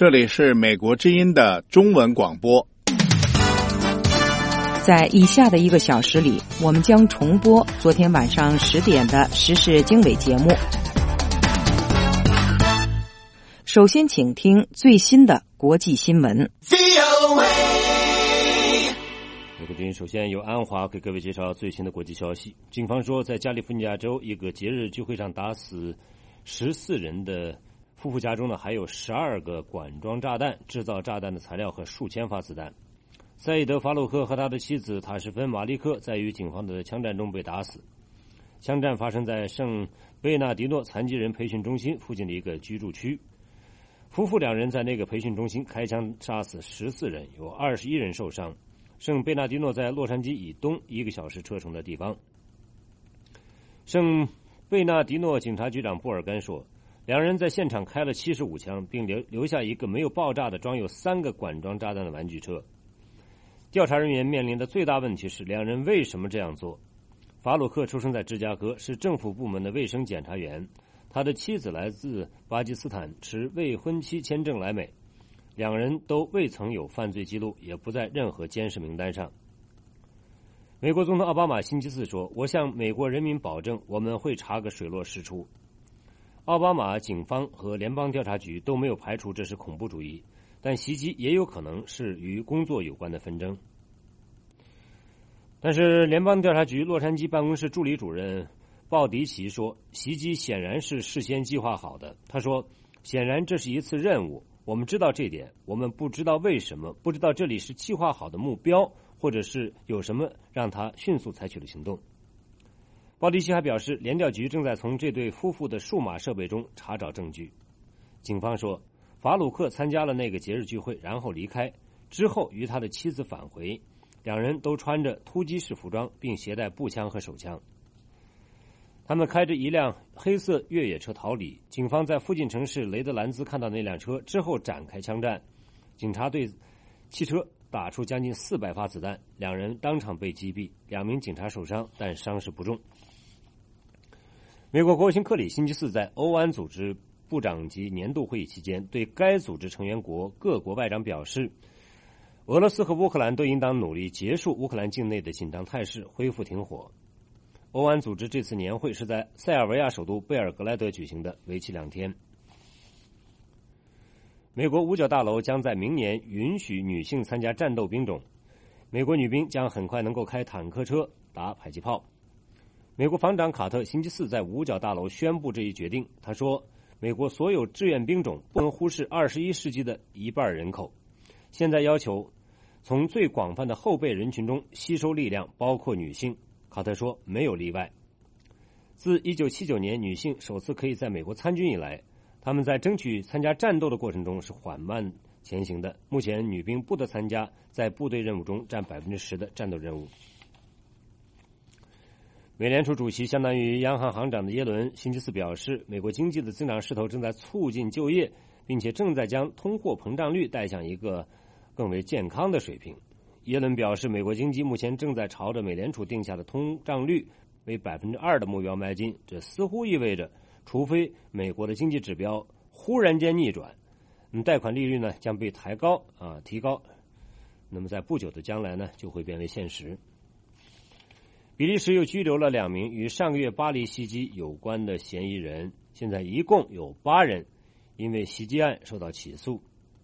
这里是美国之音的中文广播。 在以下的1个小时里，我们将重播昨天晚上10点的时事经纬节目。首先请听最新的国际新闻。 美国之音首先由安华给各位介绍最新的国际消息。警方说，在加利福尼亚州一个节日聚会上打死14人的夫妇家中呢，还有12个管装炸弹、制造炸弹的材料和数千发子弹。赛义德·法鲁克和他的妻子塔什芬·马利克在与警方的枪战中被打死。枪战发生在圣贝纳迪诺残疾人培训中心附近的一个居住区。夫妇2人在那个培训中心开枪杀死14人，有21人受伤。圣贝纳迪诺在洛杉矶以东1个小时车程的地方。圣贝纳迪诺警察局长布尔干说，2人在现场开了75枪，并留下一个没有爆炸的装有3个管装炸弹的玩具车。调查人员面临的最大问题是2人为什么这样做。法鲁克出生在芝加哥，是政府部门的卫生检查员，他的妻子来自巴基斯坦，持未婚妻签证来美，2人都未曾有犯罪记录，也不在任何监视名单上。美国总统奥巴马星期四说，我向美国人民保证，我们会查个水落石出。奥巴马、警方和联邦调查局都没有排除这是恐怖主义，但袭击也有可能是与工作有关的纷争。但是联邦调查局洛杉矶办公室助理主任鲍迪奇说，袭击显然是事先计划好的。他说，显然这是一次任务，我们知道这点，我们不知道为什么，不知道这里是计划好的目标，或者是有什么让他迅速采取了行动。鲍迪奇还表示，联调局正在从这对夫妇的数码设备中查找证据。警方说，法鲁克参加了那个节日聚会，然后离开，之后与他的妻子返回，2人都穿着突击式服装，并携带步枪和手枪。他们开着一辆黑色越野车逃离，警方在附近城市雷德兰兹看到那辆车之后展开枪战，警察对汽车打出将近400发子弹，2人当场被击毙，2名警察受伤，但伤势不重。美国国务卿克里星期四在欧安组织部长级年度会议期间，对该组织成员国各国外长表示，俄罗斯和乌克兰都应当努力结束乌克兰境内的紧张态势，恢复停火。欧安组织这次年会是在塞尔维亚首都贝尔格莱德举行的，为期2天。美国五角大楼将在明年允许女性参加战斗兵种，美国女兵将很快能够开坦克车、打迫击炮。美国防长卡特星期四在五角大楼宣布这一决定。他说，美国所有志愿兵种不能忽视21世纪的1半人口，现在要求从最广泛的后备人群中吸收力量，包括女性。卡特说，没有例外。自1979年女性首次可以在美国参军以来，他们在争取参加战斗的过程中是缓慢前行的。目前女兵不得参加在部队任务中占10%的战斗任务。美联储主席相当于央行行长的耶伦星期四表示，美国经济的增长势头正在促进就业，并且正在将通货膨胀率带向一个更为健康的水平。耶伦表示，美国经济目前正在朝着美联储定下的通胀率为2%的目标迈进，这似乎意味着除非美国的经济指标忽然间逆转，贷款利率呢将被提高，那么在不久的将来呢就会变为现实。比利时又拘留了2名与上个月巴黎袭击有关的嫌疑人，现在一共有8人因为袭击案受到起诉。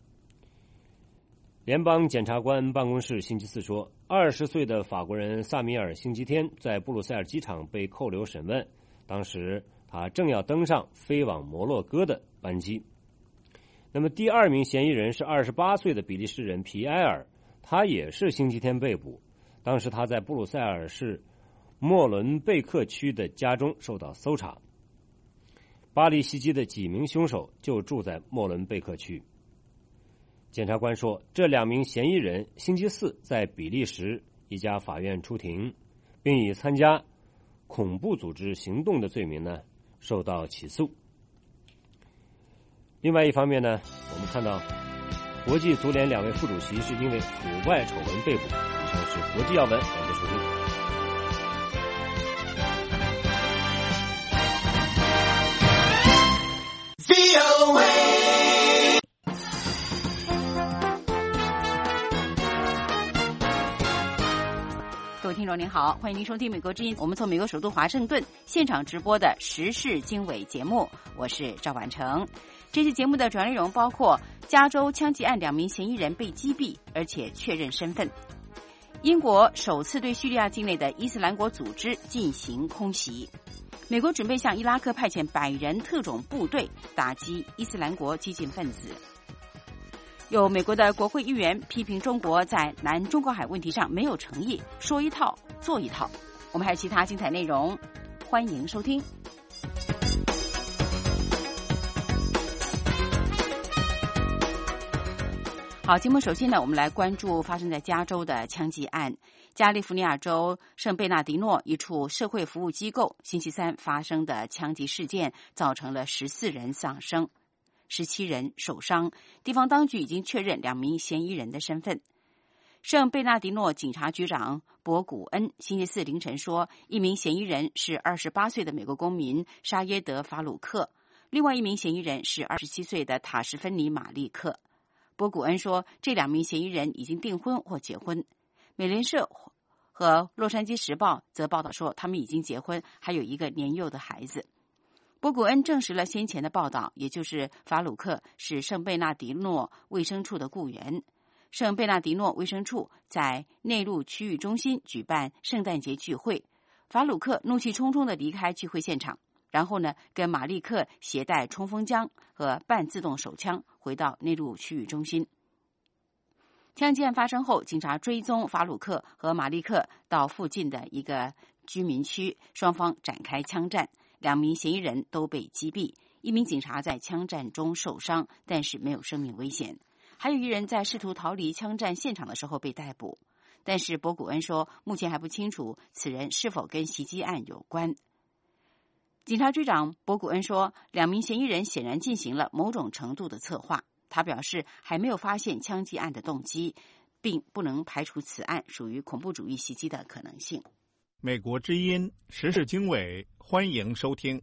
联邦检察官办公室星期四说，20岁的法国人萨米尔星期天在布鲁塞尔机场被扣留审问，当时他正要登上飞往摩洛哥的班机。那么第2名嫌疑人是28岁的比利时人皮埃尔，他也是星期天被捕，当时他在布鲁塞尔市莫伦贝克区的家中受到搜查。巴黎袭击的几名凶手就住在莫伦贝克区。检察官说，这2名嫌疑人星期四在比利时一家法院出庭，并以参加恐怖组织行动的罪名呢受到起诉。另外一方面呢，我们看到国际足联2位副主席是因为腐败丑闻被捕。以上是国际要闻，感谢收听。 众您好，欢迎您收听美国之音，我们从美国首都华盛顿现场直播的时事经纬节目，我是赵婉成。这期节目的主要内容包括加州枪击案2名嫌疑人被击毙，而且确认身份；英国首次对叙利亚境内的伊斯兰国组织进行空袭；美国准备向伊拉克派遣100人特种部队打击伊斯兰国激进分子。有美国的国会议员批评中国在南中国海问题上没有诚意，说一套做一套。我们还有其他精彩内容，欢迎收听。好，节目首先呢，我们来关注发生在加州的枪击案。加利福尼亚州圣贝纳迪诺一处社会服务机构星期三发生的枪击事件，造成了14人丧生，17人受伤。地方当局已经确认2名嫌疑人的身份。圣贝纳迪诺警察局长博古恩星期四凌晨说，一名嫌疑人是28岁的美国公民沙耶德·法鲁克，另外一名嫌疑人是27岁的塔什芬尼·马利克。博古恩说，这2名嫌疑人已经订婚或结婚。美联社和洛杉矶时报则报道说，他们已经结婚，还有一个年幼的孩子。博古恩证实了先前的报道，也就是法鲁克是圣贝纳迪诺卫生处的雇员。圣贝纳迪诺卫生处在内陆区域中心举办圣诞节聚会，法鲁克怒气冲冲地离开聚会现场，然后呢，跟马利克携带冲锋枪和半自动手枪回到内陆区域中心。枪击案发生后，警察追踪法鲁克和马利克到附近的一个居民区，双方展开枪战，2名嫌疑人都被击毙，1名警察在枪战中受伤，但是没有生命危险。还有1人在试图逃离枪战现场的时候被逮捕，但是博古恩说，目前还不清楚此人是否跟袭击案有关。警察局长博古恩说，2名嫌疑人显然进行了某种程度的策划。他表示，还没有发现枪击案的动机，并不能排除此案属于恐怖主义袭击的可能性。 美国之音时事经纬，欢迎收听。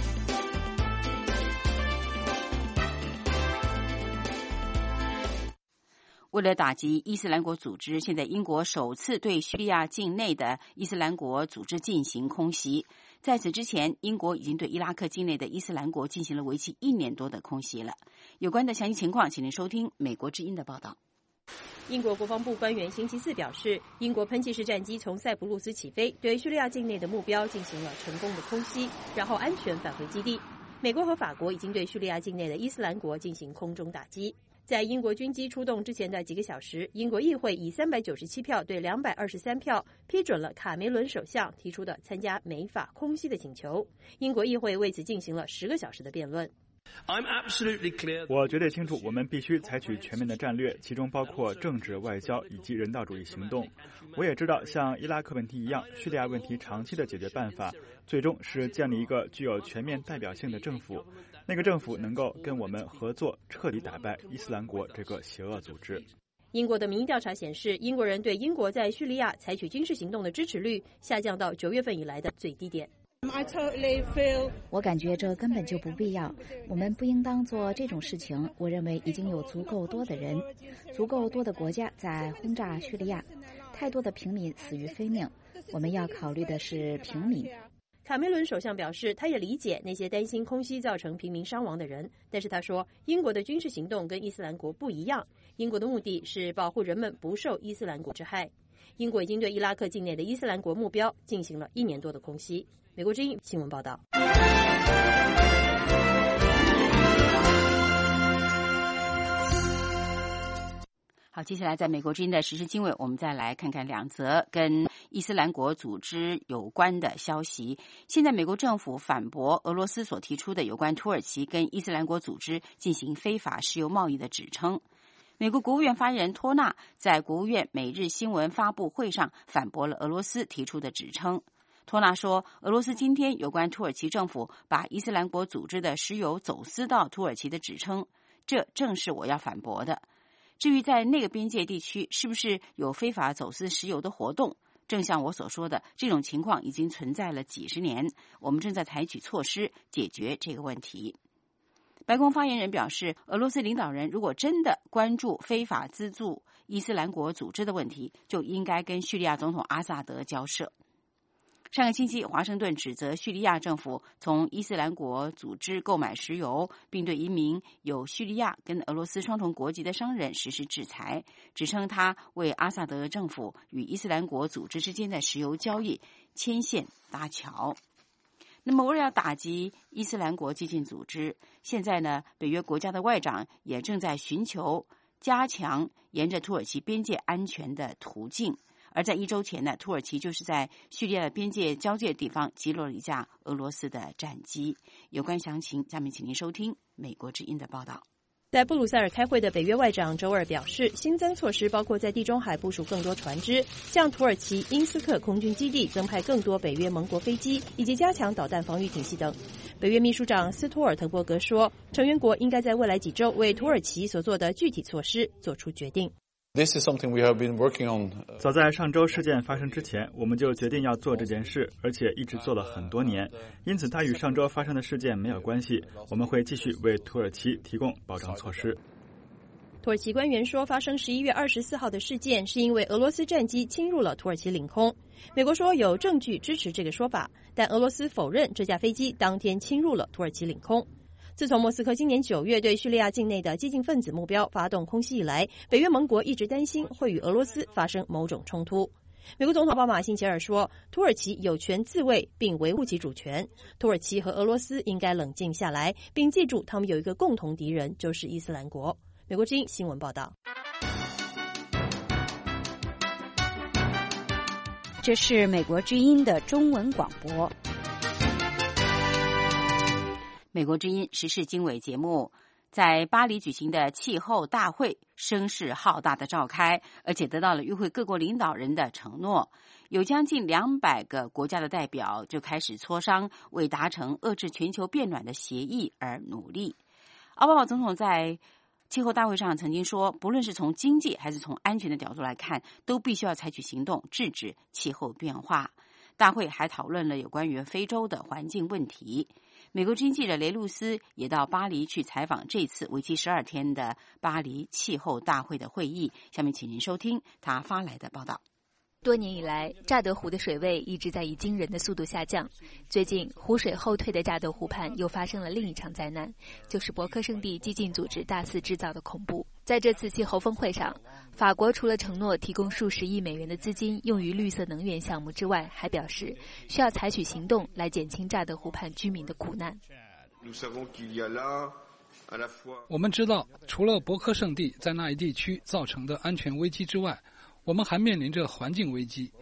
为了打击伊斯兰国组织，现在英国首次对叙利亚境内的伊斯兰国组织进行空袭。在此之前，英国已经对伊拉克境内的伊斯兰国进行了为期1年多的空袭了。有关的详细情况，请您收听美国之音的报道。 英国国防部官员星期四表示，英国喷气式战机从塞浦路斯起飞，对叙利亚境内的目标进行了成功的空袭，然后安全返回基地。美国和法国已经对叙利亚境内的伊斯兰国进行空中打击。在英国军机出动之前的几个小时，英国议会以397票对223票批准了卡梅伦首相提出的参加美法空袭的请求。英国议会为此进行了10个小时的辩论。 我绝对清楚，我们必须采取全面的战略，其中包括政治、外交以及人道主义行动。我也知道，像伊拉克问题一样，叙利亚问题长期的解决办法，最终是建立一个具有全面代表性的政府。那个政府能够跟我们合作，彻底打败伊斯兰国这个邪恶组织。 英国的民意调查显示，英国人对英国在叙利亚采取军事行动的支持率下降到9月份以来的最低点。 我感觉这根本就不必要，我们不应当做这种事情。我认为已经有足够多的人，足够多的国家在轰炸叙利亚，太多的平民死于非命。我们要考虑的是平民。 卡梅伦首相表示，他也理解那些担心空袭造成平民伤亡的人，但是他说，英国的军事行动跟伊斯兰国不一样，英国的目的是保护人们不受伊斯兰国之害。英国已经对伊拉克境内的伊斯兰国目标进行了1年多的空袭。美国之音新闻报道。 好，接下来在美国之音的时事经纬，我们再来看看2则跟伊斯兰国组织有关的消息。现在美国政府反驳俄罗斯所提出的有关土耳其跟伊斯兰国组织进行非法石油贸易的指称。美国国务院发言人托纳在国务院每日新闻发布会上反驳了俄罗斯提出的指称。托纳说，俄罗斯今天有关土耳其政府把伊斯兰国组织的石油走私到土耳其的指称，这正是我要反驳的。至于在那个边界地区是不是有非法走私石油的活动，正像我所说的，这种情况已经存在了几十年，我们正在采取措施解决这个问题。 白宫发言人表示，俄罗斯领导人如果真的关注非法资助伊斯兰国组织的问题，就应该跟叙利亚总统阿萨德交涉。上个星期，华盛顿指责叙利亚政府从伊斯兰国组织购买石油，并对一名有叙利亚跟俄罗斯双重国籍的商人实施制裁，指称他为阿萨德政府与伊斯兰国组织之间的石油交易牵线搭桥。那么，为了打击伊斯兰国激进组织，现在呢，北约国家的外长也正在寻求加强沿着土耳其边界安全的途径。而在1周前呢，土耳其就是在叙利亚的边界交界地方击落了一架俄罗斯的战机。有关详情，下面请您收听美国之音的报道。 在布鲁塞尔开会的北约外长周二表示，新增措施包括在地中海部署更多船只，向土耳其因斯克空军基地增派更多北约盟国飞机，以及加强导弹防御体系等。北约秘书长斯托尔滕伯格说，成员国应该在未来几周为土耳其所做的具体措施做出决定。 This is something we have been working on. 早在上周事件发生之前，我们就决定要做这件事，而且一直做了很多年。因此，它与上周发生的事件没有关系。我们会继续为土耳其提供保障措施。 土耳其官员说，发生11月24号的事件是因为俄罗斯战机侵入了土耳其领空。美国说有证据支持这个说法，但俄罗斯否认这架飞机当天侵入了土耳其领空。自从莫斯科今年9月对叙利亚境内的激进分子目标发动空袭以来，北约盟国一直担心会与俄罗斯发生某种冲突。美国总统奥巴马星期二说，土耳其有权自卫并维护其主权，土耳其和俄罗斯应该冷静下来，并记住他们有一个共同敌人，就是伊斯兰国。美国之音新闻报道。 这是美国之音的中文广播。 美国之音时事经纬节目在巴黎举行的气候大会声势浩大的召开，而且得到了与会各国领导人的承诺。有将近200个国家的代表就开始磋商，为达成遏制全球变暖的协议而努力。奥巴马总统在气候大会上曾经说，不论是从经济还是从安全的角度来看，都必须要采取行动制止气候变化。大会还讨论了有关于非洲的环境问题。美国之音记者雷露斯也到巴黎去采访这次为期12天的巴黎气候大会的会议。下面请您收听他发来的报道。 多年以来，乍得湖的水位一直在以惊人的速度下降。最近，湖水后退的乍得湖畔又发生了另一场灾难，就是博克圣地激进组织大肆制造的恐怖。在这次气候峰会上，法国除了承诺提供数十亿美元的资金用于绿色能源项目之外，还表示需要采取行动来减轻乍得湖畔居民的苦难。 我们知道，除了博克圣地在那一地区造成的安全危机之外，我们还面临着环境危机。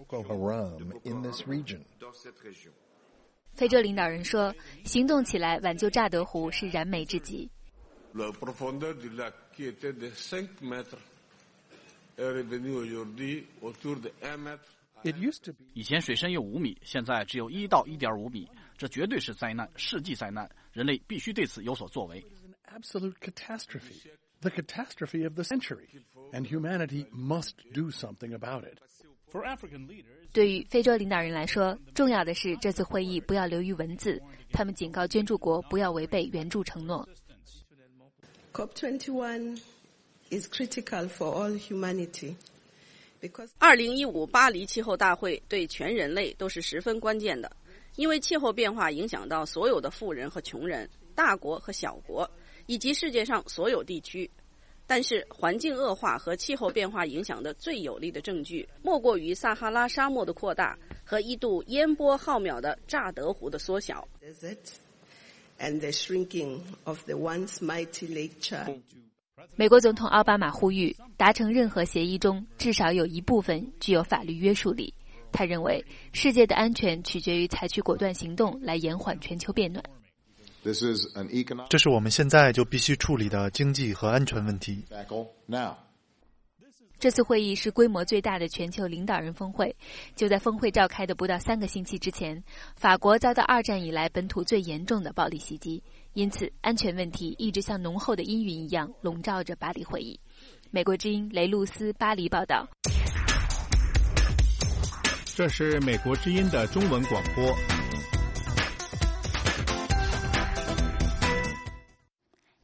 非洲领导人说，行动起来挽救乍得湖是燃眉之急。 以前水深有5米，现在只有1到1.5米，这绝对是灾难，世纪灾难，人类必须对此有所作为。 The catastrophe of the century, and humanity must do something about it. 对于非洲领导人来说，重要的是这次会议不要流于文字，他们警告捐助国不要违背援助承诺。 COP21 is critical for all humanity. 2015巴黎气候大会对全人类都是十分关键的，因为气候变化影响到所有的富人和穷人、大国和小国，以及世界上所有地区。但是环境恶化和气候变化影响的最有力的证据，莫过于撒哈拉沙漠的扩大和一度烟波浩渺的乍得湖的缩小。 And the shrinking of the once mighty Lake Chad. 美国总统奥巴马呼吁，达成任何协议中至少有一部分具有法律约束力。他认为，世界的安全取决于采取果断行动来延缓全球变暖。 这是我们现在就必须处理的经济和安全问题。 这次会议是规模最大的全球领导人峰会。就在峰会召开的不到3个星期之前，法国遭到2战以来本土最严重的暴力袭击，因此安全问题一直像浓厚的阴云一样笼罩着巴黎会议。美国之音雷露斯巴黎报道。 这是美国之音的中文广播。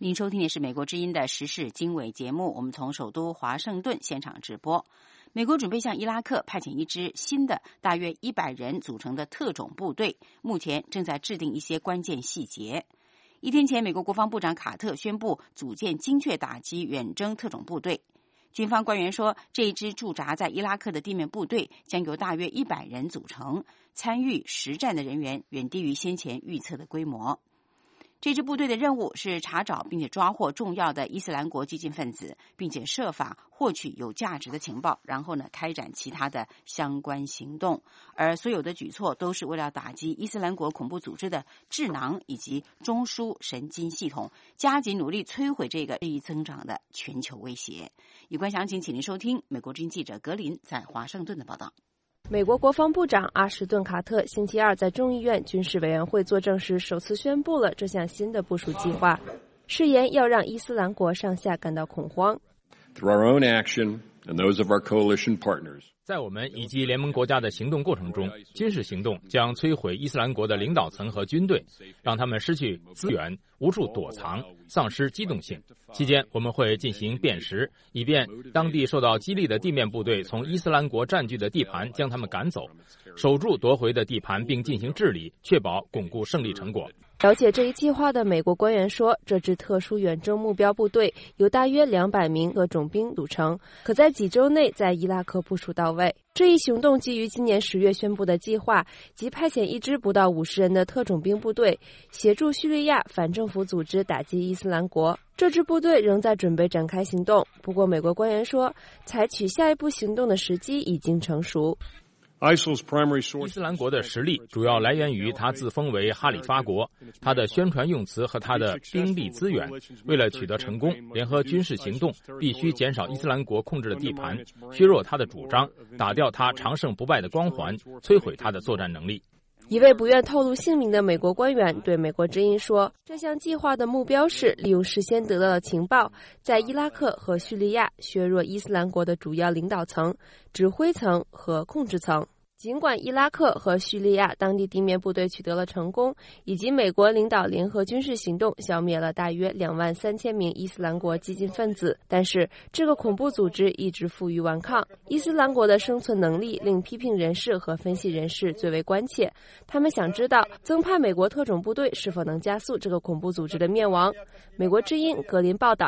您收听的是美国之音的时事经纬节目，我们从首都华盛顿现场直播。美国准备向伊拉克派遣一支新的大约100人组成的特种部队，目前正在制定一些关键细节。1天前，美国国防部长卡特宣布组建精确打击远征特种部队。军方官员说，这一支驻扎在伊拉克的地面部队将由大约100人组成，参与实战的人员远低于先前预测的规模。这支部队的任务是查找并且抓获重要的伊斯兰国激进分子，并且设法获取有价值的情报，然后开展其他的相关行动。而所有的举措都是为了打击伊斯兰国恐怖组织的智囊以及中枢神经系统，加紧努力摧毁这个日益增长的全球威胁。有关详情，请您收听美国之音记者格林在华盛顿的报道。 美国国防部长阿什顿·卡特星期二在众议院军事委员会作证时首次宣布了这项新的部署计划，誓言要让伊斯兰国上下感到恐慌。 Through our own action and those of our coalition partners, 在我们以及联盟国家的行动过程中，军事行动将摧毁伊斯兰国的领导层和军队，让他们失去资源，无处躲藏，丧失机动性。期间，我们会进行辨识，以便当地受到激励的地面部队从伊斯兰国占据的地盘将他们赶走，守住夺回的地盘并进行治理，确保巩固胜利成果。 了解这一计划的美国官员说，这支特殊远征目标部队由大约200名特种兵组成，可在几周内在伊拉克部署到位。这一行动基于今年10月宣布的计划，即派遣一支不到50人的特种兵部队，协助叙利亚反政府组织打击伊斯兰国。这支部队仍在准备展开行动，不过美国官员说，采取下一步行动的时机已经成熟。 伊斯兰国的实力主要来源于他自封为哈里发国，他的宣传用词和他的兵力资源。为了取得成功，联合军事行动必须减少伊斯兰国控制的地盘，削弱他的主张，打掉他长胜不败的光环，摧毁他的作战能力。 一位不愿透露姓名的美国官员对美国之音说，这项计划的目标是利用事先得到的情报，在伊拉克和叙利亚削弱伊斯兰国的主要领导层、指挥层和控制层。尽管伊拉克和叙利亚当地地面部队取得了成功，以及美国领导联合军事行动消灭了大约23000名伊斯兰国激进分子，但是这个恐怖组织一直负隅顽抗。伊斯兰国的生存能力令批评人士和分析人士最为关切，他们想知道增派美国特种部队是否能加速这个恐怖组织的灭亡。美国之音格林报道。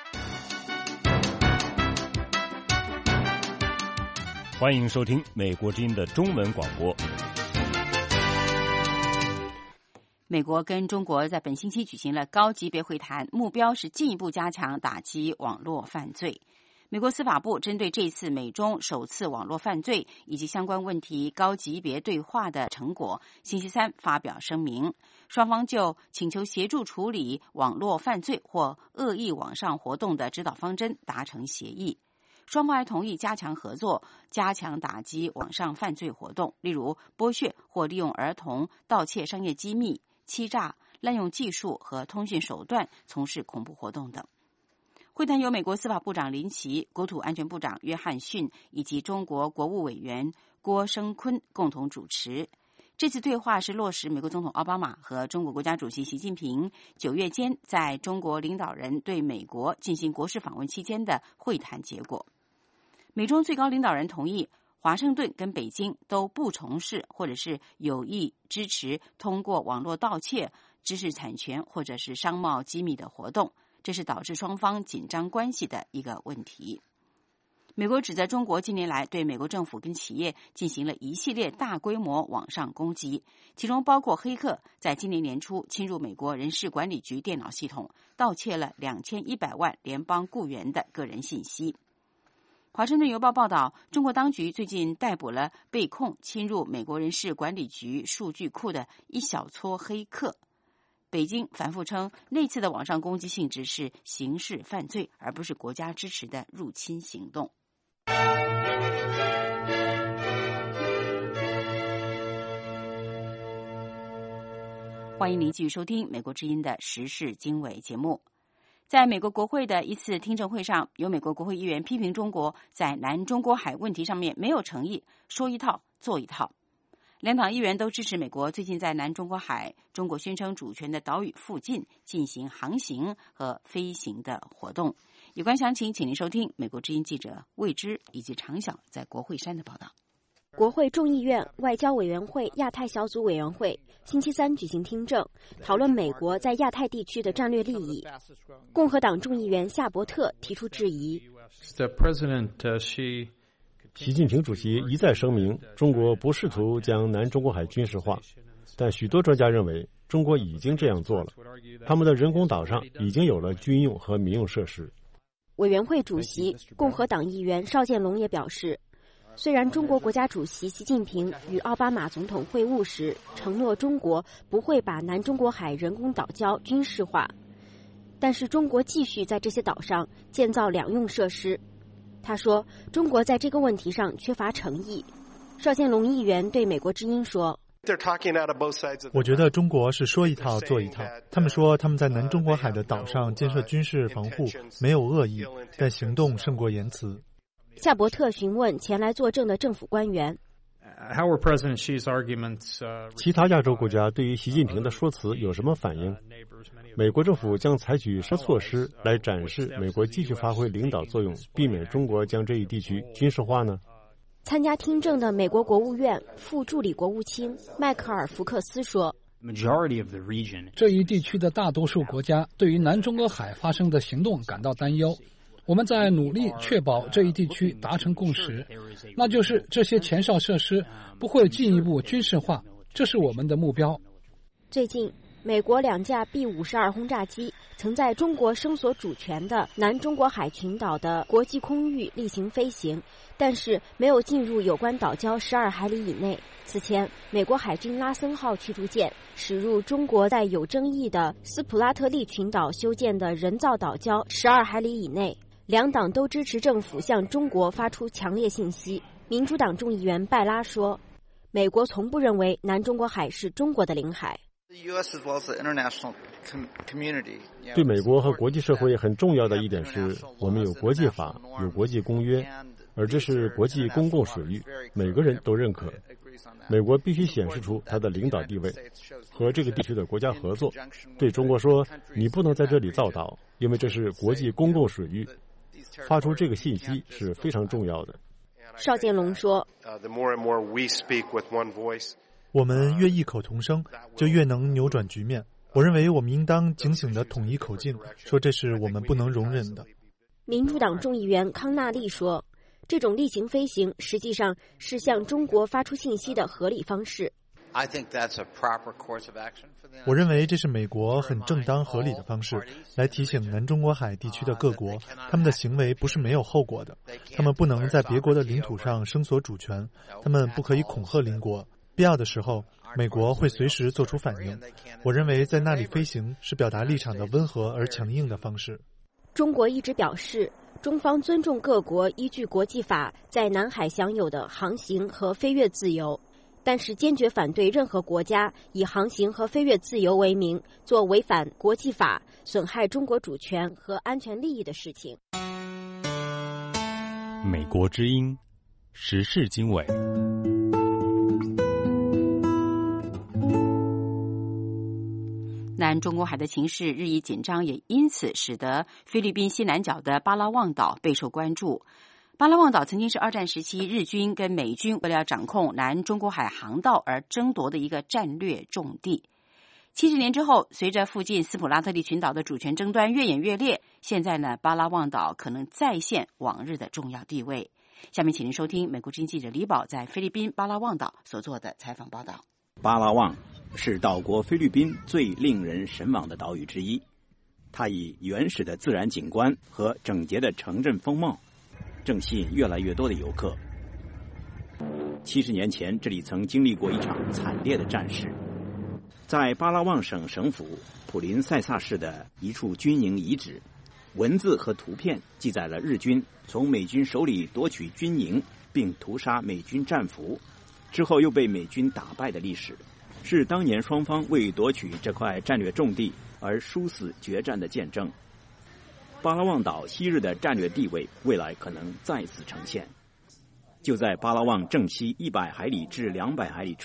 欢迎收听美国之音的中文广播。 美国跟中国在本星期举行了高级别会谈，目标是进一步加强打击网络犯罪。美国司法部针对这次美中首次网络犯罪以及相关问题高级别对话的成果，星期三发表声明，双方就请求协助处理网络犯罪或恶意网上活动的指导方针达成协议。双方还同意加强合作，加强打击网上犯罪活动，例如剥削或利用儿童盗窃商业机密、欺诈、滥用技术和通讯手段从事恐怖活动等。会谈由美国司法部长林奇、国土安全部长约翰逊以及中国国务委员郭声琨共同主持。这次对话是落实美国总统奥巴马和中国国家主席习近平9月间在中国领导人对美国进行国事访问期间的会谈结果。美中最高领导人同意，华盛顿跟北京都不从事或者是有意支持通过网络盗窃、知识产权或者是商贸机密的活动，这是导致双方紧张关系的一个问题。美国指责中国近年来对美国政府跟企业进行了一系列大规模网上攻击，其中包括黑客在今年年初侵入美国人事管理局电脑系统，盗窃了2100万联邦雇员的个人信息。华盛顿邮报报道，中国当局最近逮捕了被控侵入美国人事管理局数据库的一小撮黑客。北京反复称，那次的网上攻击性质是刑事犯罪，而不是国家支持的入侵行动。欢迎您继续收听美国之音的时事经纬节目。在美国国会的一次听证会上，有美国国会议员批评中国在南中国海问题上面没有诚意，说一套做一套。 两党议员都支持美国最近在南中国海中国宣称主权的岛屿附近进行航行和飞行的活动。有关详情，请您收听美国之音记者魏之以及常晓在国会山的报道。 国会众议院外交委员会亚太小组委员会星期三举行听证，讨论美国在亚太地区的战略利益。共和党众议员夏伯特提出质疑。 习近平主席一再声明，中国不试图将南中国海军事化，但许多专家认为中国已经这样做了，他们的人工岛上已经有了军用和民用设施。 委员会主席共和党议员邵建龙也表示，虽然中国国家主席习近平与奥巴马总统会晤时承诺中国不会把南中国海人工岛礁军事化，但是中国继续在这些岛上建造两用设施。他说，中国在这个问题上缺乏诚意。邵建龙议员对美国之音说， 我觉得中国是说一套做一套。他们说他们在南中国海的岛上建设军事防护没有恶意，但行动胜过言辞。 夏伯特询问前来作证的政府官员， 其他亚洲国家对于习近平的说辞有什么反应？美国政府将采取什么措施来展示美国继续发挥领导作用，避免中国将这一地区军事化呢？ 参加听证的美国国务院副助理国务卿迈克尔·福克斯说， 这一地区的大多数国家对于南中国海发生的行动感到担忧。我们在努力确保这一地区达成共识，那就是这些前哨设施不会进一步军事化，这是我们的目标。 最近，美国2架 B-52轰炸机曾在中国声索主权的南中国海群岛的国际空域例行飞行，但是没有进入有关岛礁12海里以内。此前，美国海军拉森号驱逐舰驶入中国在有争议的斯普拉特利群岛修建的人造岛礁12海里以内。两党都支持政府向中国发出强烈信息。民主党众议员拜拉说，美国从不认为南中国海是中国的领海。 对美国和国际社会很重要的一点是，我们有国际法，有国际公约，而这是国际公共水域，每个人都认可。美国必须显示出它的领导地位，和这个地区的国家合作，对中国说，你不能在这里造岛，因为这是国际公共水域。发出这个信息是非常重要的。 邵建龙说， 我们越异口同声，就越能扭转局面。我认为我们应当警醒地统一口径，说这是我们不能容忍的。 民主党众议员康纳利说，这种例行飞行实际上是向中国发出信息的合理方式。 我认为这是美国很正当合理的方式，来提醒南中国海地区的各国，他们的行为不是没有后果的。他们不能在别国的领土上声索主权，他们不可以恐吓邻国。必要的时候，美国会随时做出反应。我认为在那里飞行是表达立场的温和而强硬的方式。 中国一直表示，中方尊重各国依据国际法在南海享有的航行和飞越自由，但是坚决反对任何国家以航行和飞越自由为名，做违反国际法、损害中国主权和安全利益的事情。 美国之音，时事经纬。 南中国海的情势日益紧张，也因此使得菲律宾西南角的巴拉望岛备受关注。巴拉望岛曾经是二战时期日军跟美军为了掌控南中国海航道而争夺的一个战略重地。70年之后，随着附近斯普拉特利群岛的主权争端越演越烈，现在呢，巴拉望岛可能再现往日的重要地位。下面请您收听美国之音记者李宝在菲律宾巴拉望岛所做的采访报道。 巴拉望是岛国菲律宾最令人神往的岛屿之一，它以原始的自然景观和整洁的城镇风貌正吸引越来越多的游客。70年前，这里曾经历过一场惨烈的战事。在巴拉望省省府普林塞萨市的一处军营遗址，文字和图片记载了日军从美军手里夺取军营并屠杀美军战俘，之后又被美军打败的历史，是当年双方为夺取这块战略重地而殊死决战的见证。巴拉望岛昔日的战略地位未来可能再次呈现。就在巴拉望正西100海里至200海里处，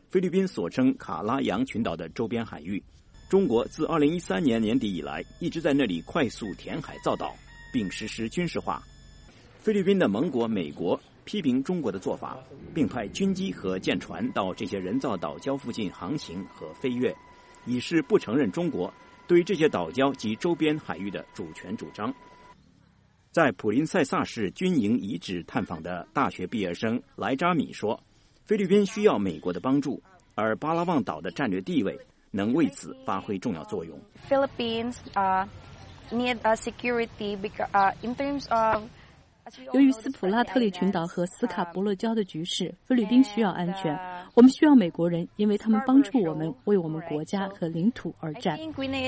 菲律宾所称卡拉扬群岛的周边海域。中国自2013年年底以来，一直在那里快速填海造岛，并实施军事化。菲律宾的盟国美国批评中国的做法，并派军机和舰船到这些人造岛礁附近航行和飞越，以示不承认中国对这些岛礁及周边海域的主权主张。在普林塞萨市军营遗址探访的大学毕业生莱扎米说，菲律宾需要美国的帮助，而巴拉望岛的战略地位能为此发挥重要作用。 Philippines need security in terms of 由于斯普拉特利群岛和斯卡伯勒礁的局势，菲律宾需要安全。我们需要美国人，因为他们帮助我们为我们国家和领土而战。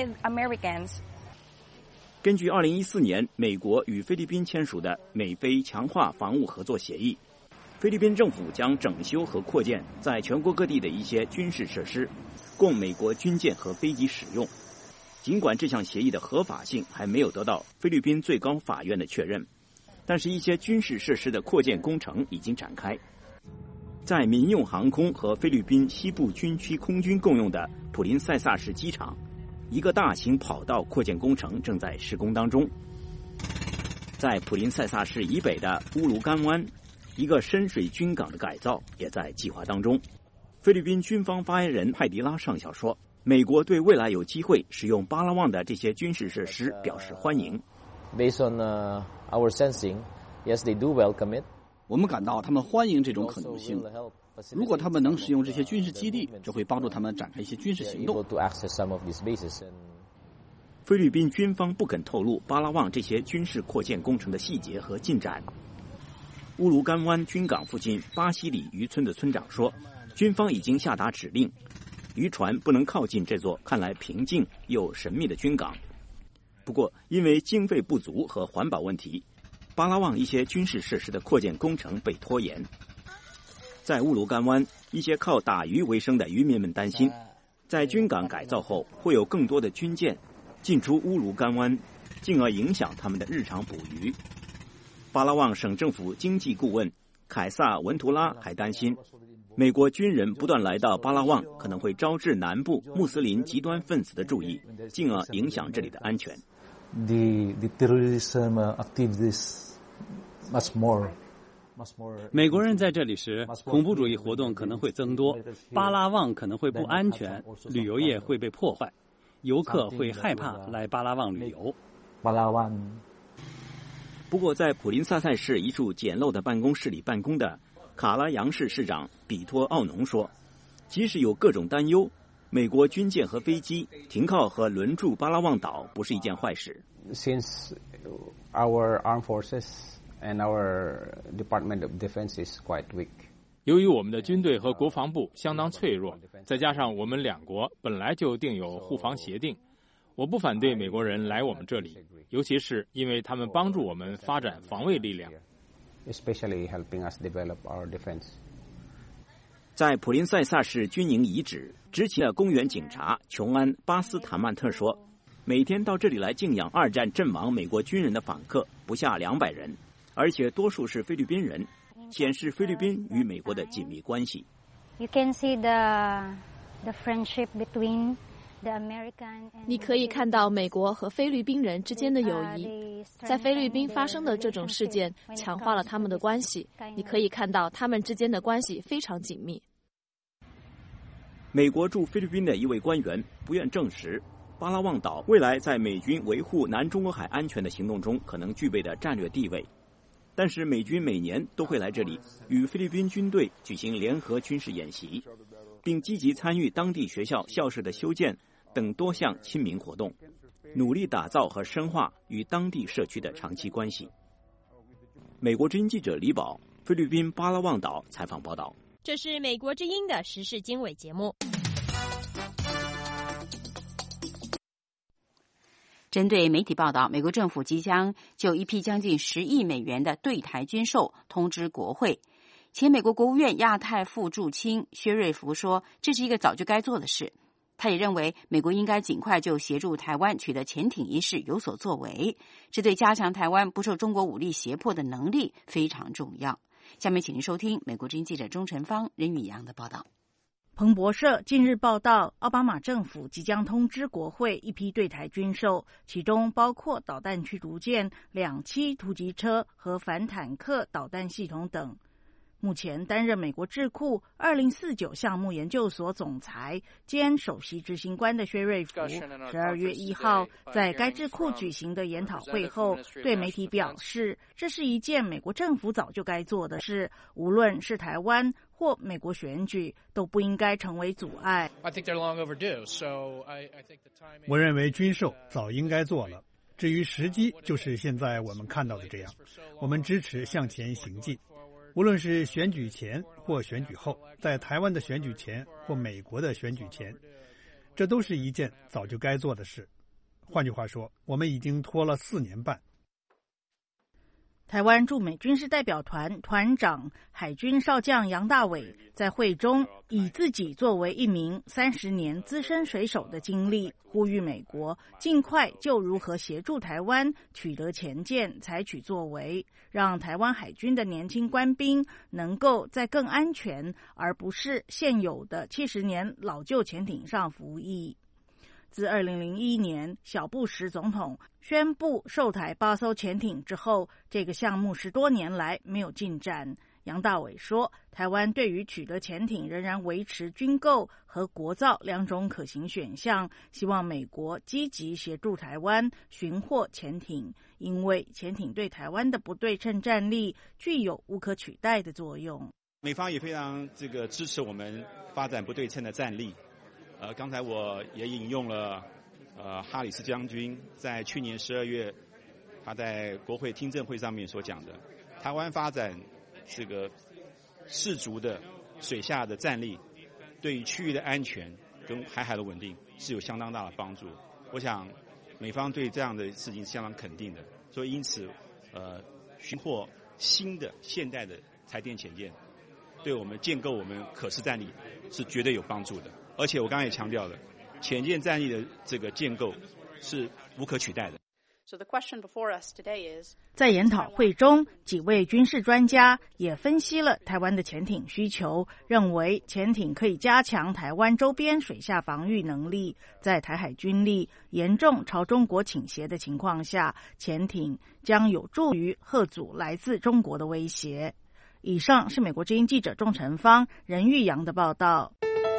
根据2014年美国与菲律宾签署的美菲强化防务合作协议，菲律宾政府将整修和扩建在全国各地的一些军事设施，供美国军舰和飞机使用。尽管这项协议的合法性还没有得到菲律宾最高法院的确认，但是一些军事设施的扩建工程已经展开。在民用航空和菲律宾西部军区空军共用的普林塞萨市机场，一个大型跑道扩建工程正在施工当中。在普林塞萨市以北的乌卢干湾，一个深水军港的改造也在计划当中。菲律宾军方发言人派迪拉上校说，美国对未来有机会使用巴拉望的这些军事设施表示欢迎。 Based on our sensing, yes, they do welcome it. 我们感到他们欢迎这种可能性。如果他们能使用这些军事基地，这会帮助他们展开一些军事行动。 菲律宾军方不肯透露巴拉望这些军事扩建工程的细节和进展。乌卢干湾军港附近巴西里渔村的村长说，军方已经下达指令，渔船不能靠近这座看来平静又神秘的军港。不过，因为经费不足和环保问题，巴拉望一些军事设施的扩建工程被拖延。在乌卢干湾，一些靠打鱼为生的渔民们担心，在军港改造后会有更多的军舰进出乌卢干湾，进而影响他们的日常捕鱼。巴拉望省政府经济顾问凯撒文图拉还担心，美国军人不断来到巴拉望可能会招致南部穆斯林极端分子的注意，进而影响这里的安全。 The terrorism activities much more. 美国人在这里时，恐怖主义活动可能会增多，巴拉望可能会不安全，旅游业会被破坏，游客会害怕来巴拉望旅游。 不过，在普林萨塞市一处简陋的办公室里办公的卡拉扬市市长比托奥农说，即使有各种担忧，美国军舰和飞机停靠和轮驻巴拉望岛不是一件坏事。 Since our armed forces and our Department of Defense is quite weak. 由于我们的军队和国防部相当脆弱，再加上我们两国本来就订有互防协定，我不反对美国人来我们这里，尤其是因为他们帮助我们发展防卫力量。 Especially helping us develop our defense. 在普林塞萨市军营遗址，执勤的公园警察琼安·巴斯坦曼特说，每天到这里来敬仰二战阵亡美国军人的访客不下200人，而且多数是菲律宾人，显示菲律宾与美国的紧密关系。 You can see the friendship between the American. 你可以看到美国和菲律宾人之间的友谊，在菲律宾发生的这种事件强化了他们的关系。你可以看到他们之间的关系非常紧密。 美国驻菲律宾的一位官员不愿证实巴拉望岛未来在美军维护南中国海安全的行动中可能具备的战略地位，但是美军每年都会来这里与菲律宾军队举行联合军事演习，并积极参与当地学校校舍的修建等多项亲民活动，努力打造和深化与当地社区的长期关系。美国之音记者李宝，菲律宾巴拉望岛采访报道。 这是美国之音的时事经纬节目。 针对媒体报道，美国政府即将就一批将近10亿美元的对台军售通知国会。前美国国务院亚太副驻青薛瑞福说，这是一个早就该做的事。他也认为美国应该尽快就协助台湾取得潜艇一事有所作为，这对加强台湾不受中国武力胁迫的能力非常重要。下面请您收听美国之音记者钟晨芳、任宇阳的报道。 彭博社近日报道，奥巴马政府即将通知国会一批对台军售，其中包括导弹驱逐舰、2栖突击车和反坦克导弹系统等。目前担任美国智库2049项目研究所总裁兼首席执行官的薛瑞福12月1号在该智库举行的研讨会后对媒体表示，这是一件美国政府早就该做的事，无论是台湾或美国选举都不应该成为阻碍。 我认为军售早应该做了，至于时机，就是现在我们看到的这样。我们支持向前行进，无论是选举前或选举后，在台湾的选举前或美国的选举前，这都是一件早就该做的事。换句话说，我们已经拖了4年半。 台湾驻美军事代表团团长海军少将杨大伟在会中以自己作为一名30年资深水手的经历，呼吁美国尽快就如何协助台湾取得潜舰采取作为，让台湾海军的年轻官兵能够在更安全而不是现有的70年老旧潜艇上服役。自2001年小布什总统宣布售台8艘潜艇之后，这个项目10多年来没有进展。杨大伟说，台湾对于取得潜艇仍然维持军购和国造2种可行选项，希望美国积极协助台湾寻获潜艇，因为潜艇对台湾的不对称战力具有无可取代的作用。 美方也非常支持我们发展不对称的战力。刚才我也引用了哈里斯将军在去年12月他在国会听证会上面所讲的，台湾发展适足的水下的战力，对于区域的安全跟海的稳定是有相当大的帮助。我想美方对这样的事情是相当肯定的，所以因此寻获新的现代的台电潜舰，对我们建构我们可视战力是绝对有帮助的。而且我刚才也强调了，潜舰战力的建构是无可取代的。 在研讨会中，几位军事专家也分析了台湾的潜艇需求，认为潜艇可以加强台湾周边水下防御能力。在台海军力严重朝中国倾斜的情况下，潜艇将有助于吓阻来自中国的威胁。以上是美国之音记者钟成芳、任玉阳的报道。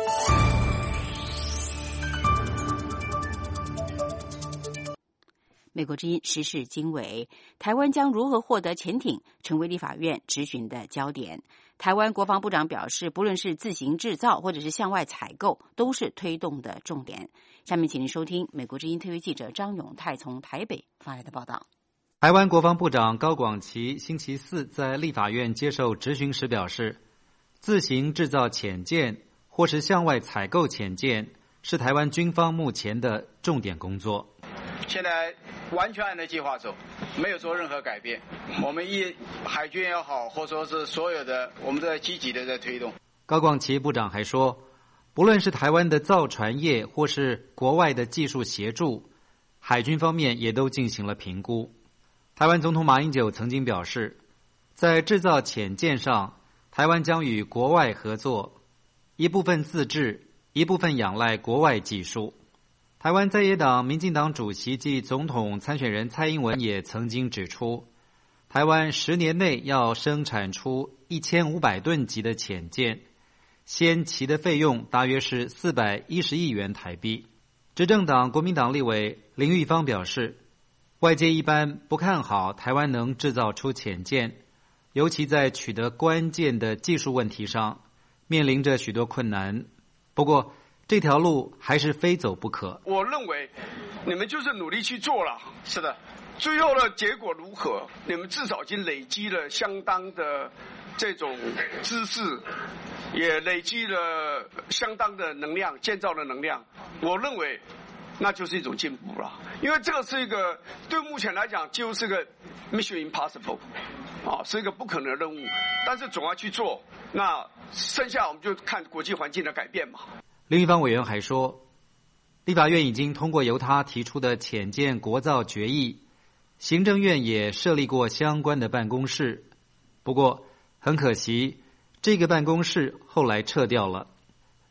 美国之音时事经纬，台湾将如何获得潜艇成为立法院质询的焦点。台湾国防部长表示，不论是自行制造或者是向外采购，都是推动的重点。下面请您收听美国之音特约记者张永泰从台北发来的报道。 台湾国防部长高广琪星期4在立法院接受质询时表示，自行制造潜舰或是向外采购潜舰是台湾军方目前的重点工作。 现在完全按照计划走，没有做任何改变。我们海军也好，或者说是所有的，我们都在积极的在推动。 高广琪部长还说，不论是台湾的造船业或是国外的技术协助，海军方面也都进行了评估。台湾总统马英九曾经表示，在制造潜舰上，台湾将与国外合作，一部分自制，一部分仰赖国外技术。台湾在野党民进党主席暨总统参选人蔡英文也曾经指出，台湾10年内要生产出1500吨级的潜舰，先期的费用大约是410亿元台币。执政党国民党立委林玉芳表示，外界一般不看好台湾能制造出潜舰，尤其在取得关键的技术问题上，面临着许多困难。不过这条路还是非走不可。 我认为你们就是努力去做了，是的，最后的结果如何，你们至少已经累积了相当的这种知识，也累积了相当的能量，建造的能量。我认为那就是一种进步了，因为这个是一个对目前来讲几乎是个 mission impossible 是一个不可能的任务，但是总要去做，那剩下我们就看国际环境的改变嘛。 另一方委员还说，立法院已经通过由他提出的潜舰国造决议，行政院也设立过相关的办公室，不过很可惜，这个办公室后来撤掉了。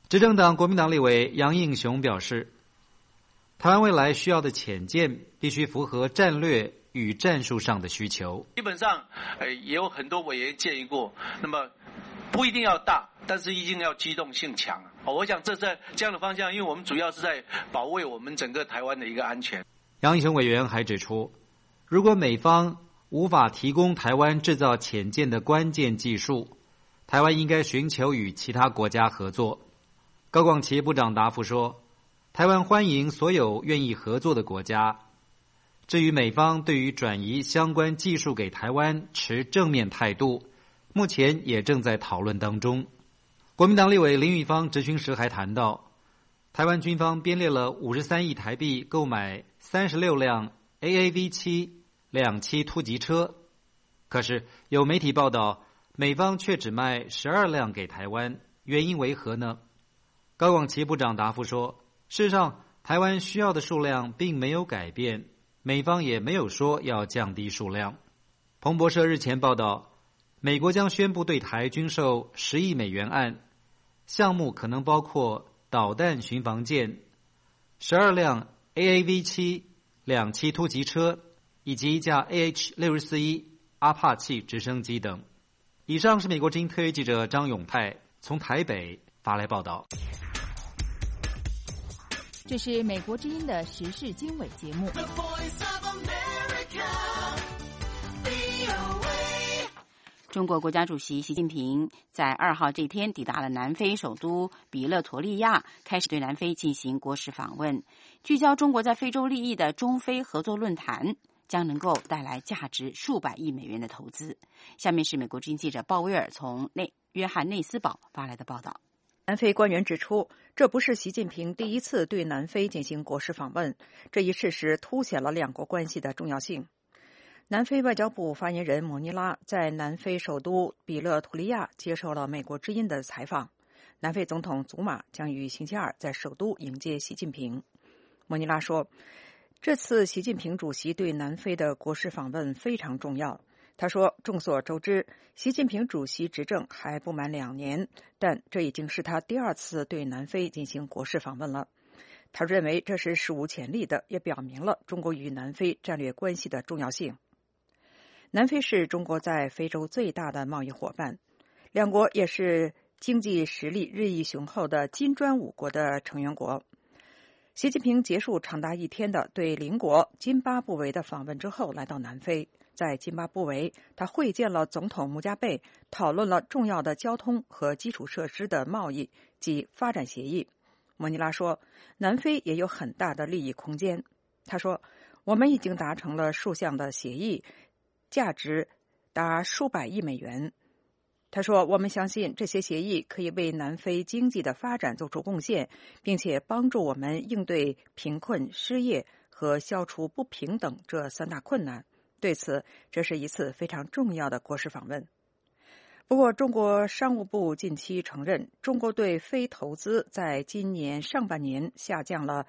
执政党国民党立委杨应雄表示，台湾未来需要的潜舰必须符合战略与战术上的需求。 基本上，也有很多委员建议过，那么不一定要大，但是一定要机动性强。我想这在这样的方向，因为我们主要是在保卫我们整个台湾的一个安全。 杨应雄委员还指出，如果美方无法提供台湾制造潜舰的关键技术，台湾应该寻求与其他国家合作。高广琪部长答复说，台湾欢迎所有愿意合作的国家。至于美方对于转移相关技术给台湾持正面态度，目前也正在讨论当中。国民党立委林玉芳质询时还谈到，台湾军方编列了53亿台币购买36辆 AAV7 2栖突击车，可是有媒体报道，美方却只卖12辆给台湾，原因为何呢？高广琪部长答复说，事实上台湾需要的数量并没有改变，美方也没有说要降低数量。彭博社日前报道，美国将宣布对台军售10亿美元案，项目可能包括导弹巡防舰、12辆 AAV7 2栖突击车以及一架 AH-64E 阿帕契直升机等。以上是美国之音特约记者张永泰从台北发来报道。 这是美国之音的时事经纬节目。中国国家主席习近平在2号这天抵达了南非首都比勒陀利亚，开始对南非进行国事访问。聚焦中国在非洲利益的中非合作论坛将能够带来价值数百亿美元的投资。下面是美国之音记者鲍威尔从约翰内斯堡发来的报道。 南非官员指出，这不是习近平第一次对南非进行国事访问，这一事实凸显了两国关系的重要性。南非外交部发言人莫尼拉在南非首都比勒图利亚接受了美国之音的采访。南非总统祖马将于星期二在首都迎接习近平。莫尼拉说，这次习近平主席对南非的国事访问非常重要。他说，众所周知，习近平主席执政还不满2年，但这已经是他第2次对南非进行国事访问了。他认为这是史无前例的，也表明了中国与南非战略关系的重要性。南非是中国在非洲最大的贸易伙伴，两国也是经济实力日益雄厚的金砖5国的成员国。习近平结束长达1天的对邻国津巴布韦的访问之后，来到南非。在津巴布韦，他会见了总统穆加贝，讨论了重要的交通和基础设施的贸易及发展协议。莫尼拉说，南非也有很大的利益空间。他说，我们已经达成了数项的协议，价值达数百亿美元。他说，我们相信这些协议可以为南非经济的发展做出贡献，并且帮助我们应对贫困、失业和消除不平等这3大困难。对此，这是一次非常重要的国事访问。不过，中国商务部近期承认，中国对非投资在今年上半年下降了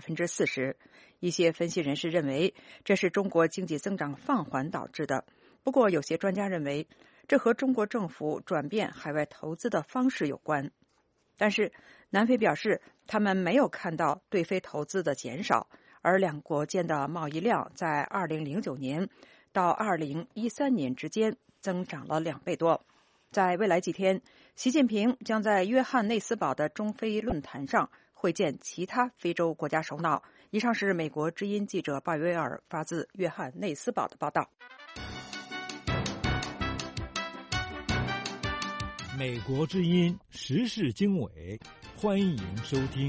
40%。一些分析人士认为，这是中国经济增长放缓导致的。不过，有些专家认为，这和中国政府转变海外投资的方式有关。但是，南非表示，他们没有看到对非投资的减少。而两国间的贸易量在2009年到2013年之间增长了2倍多。在未来几天，习近平将在约翰内斯堡的中非论坛上会见其他非洲国家首脑。以上是美国之音记者鲍威尔发自约翰内斯堡的报道。 美国之音时事经纬，欢迎收听。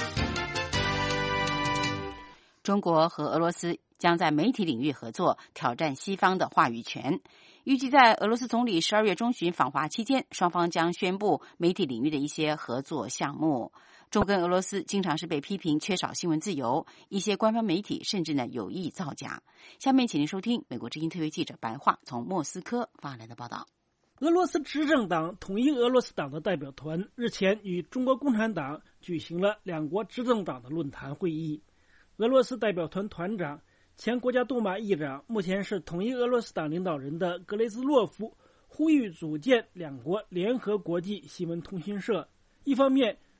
中国和俄罗斯将在媒体领域合作，挑战西方的话语权。预计在俄罗斯总理12月中旬访华期间，双方将宣布媒体领域的一些合作项目。中国跟俄罗斯经常是被批评缺少新闻自由，一些官方媒体甚至有意造假。下面请您收听美国之音特约记者白桦从莫斯科发来的报道。 俄罗斯执政党统一俄罗斯党的代表团日前与中国共产党举行了两国执政党的论坛会议。俄罗斯代表团团长、前国家杜马议长，目前是统一俄罗斯党领导人的格雷兹洛夫呼吁组建两国联合国际新闻通讯社。一方面，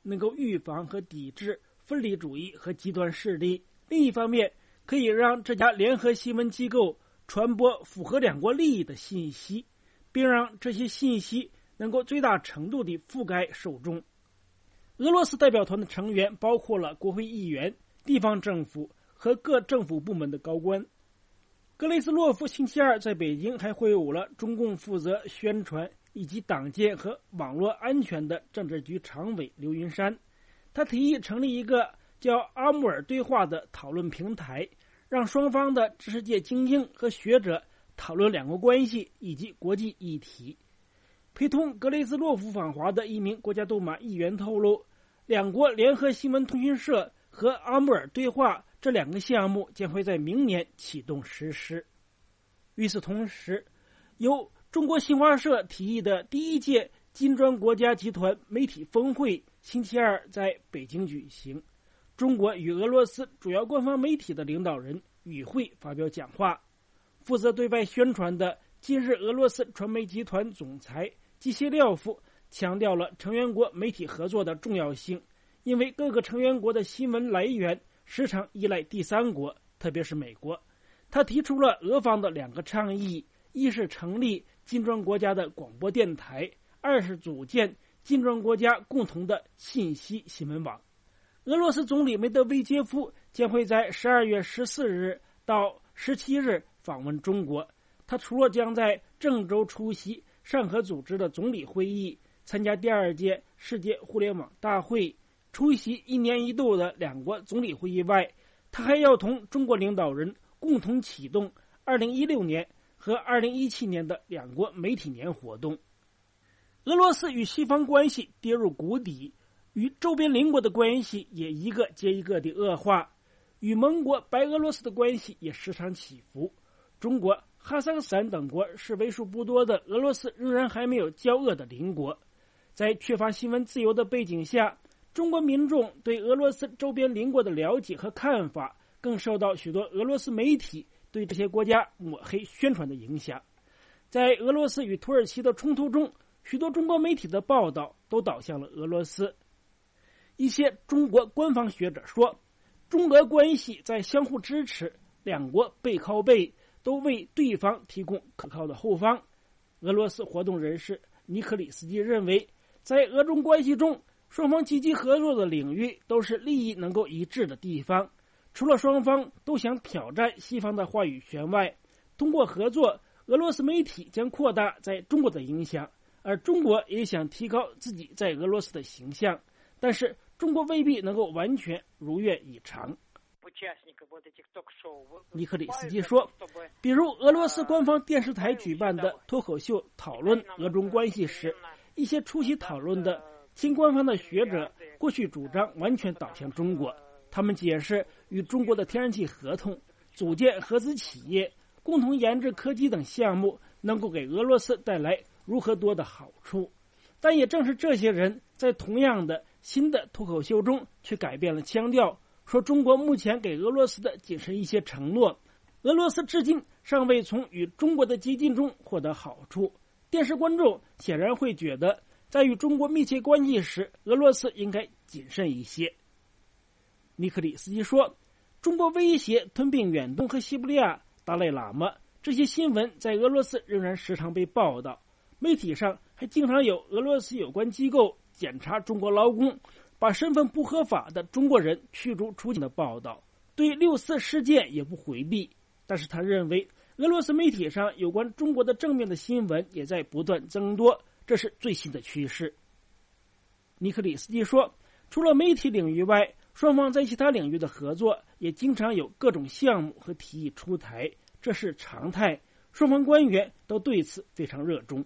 能够预防和抵制分离主义和极端势力，另一方面可以让这家联合新闻机构传播符合两国利益的信息，并让这些信息能够最大程度地覆盖受众。俄罗斯代表团的成员包括了国会议员、地方政府和各政府部门的高官。格雷斯洛夫星期二在北京还会晤了中共负责宣传以及党建和网络安全的政治局常委刘云山。他提议成立一个叫阿穆尔对话的讨论平台，让双方的知识界精英和学者讨论两国关系以及国际议题。陪同格雷斯洛夫访华的一名国家杜马议员透露，两国联合新闻通讯社和阿穆尔对话这两个项目将会在明年启动实施。与此同时，由中国新华社提议的第一届金砖国家集团媒体峰会星期二在北京举行，中国与俄罗斯主要官方媒体的领导人与会发表讲话。负责对外宣传的今日俄罗斯传媒集团总裁基谢廖夫强调了成员国媒体合作的重要性，因为各个成员国的新闻来源时常依赖第三国，特别是美国。他提出了俄方的两个倡议，一是成立金砖国家的广播电台，二是组建金砖国家共同的信息新闻网。俄罗斯总理梅德韦杰夫将会在12月14日到17日访问中国。他除了将在郑州出席上合组织的总理会议，参加第2届世界互联网大会，出席1年1度的两国总理会议外，他还要同中国领导人共同启动2016年和2017年的两国媒体年活动。俄罗斯与西方关系跌入谷底，与周边邻国的关系也一个接一个的恶化，与盟国白俄罗斯的关系也时常起伏。中国、哈萨克斯坦等国是为数不多的俄罗斯仍然还没有交恶的邻国。在缺乏新闻自由的背景下，中国民众对俄罗斯周边邻国的了解和看法更受到许多俄罗斯媒体对这些国家抹黑宣传的影响。在俄罗斯与土耳其的冲突中，许多中国媒体的报道都导向了俄罗斯。一些中国官方学者说，中俄关系在相互支持，两国背靠背，都为对方提供可靠的后方。俄罗斯活动人士尼克里斯基认为，在俄中关系中，双方积极合作的领域都是利益能够一致的地方。除了双方都想挑战西方的话语权外，通过合作，俄罗斯媒体将扩大在中国的影响，而中国也想提高自己在俄罗斯的形象，但是中国未必能够完全如愿以偿。尼克里斯基说，比如俄罗斯官方电视台举办的脱口秀讨论俄中关系时，一些出席讨论的亲官方的学者过去主张完全倒向中国，他们解释与中国的天然气合同、组建合资企业、共同研制科技等项目能够给俄罗斯带来如何多的好处。但也正是这些人在同样的新的脱口秀中却改变了腔调，说中国目前给俄罗斯的仅是一些承诺，俄罗斯至今尚未从与中国的接近中获得好处。电视观众显然会觉得，在与中国密切关系时，俄罗斯应该谨慎一些。尼克里斯基说，中国威胁吞并远东和西伯利亚、达赖喇嘛，这些新闻在俄罗斯仍然时常被报道，媒体上还经常有俄罗斯有关机构检查中国劳工，把身份不合法的中国人驱逐出境的报道，对6·4事件也不回避。但是他认为，俄罗斯媒体上有关中国的正面的新闻也在不断增多，这是最新的趋势。尼克里斯基说，除了媒体领域外，双方在其他领域的合作也经常有各种项目和提议出台，这是常态，双方官员都对此非常热衷。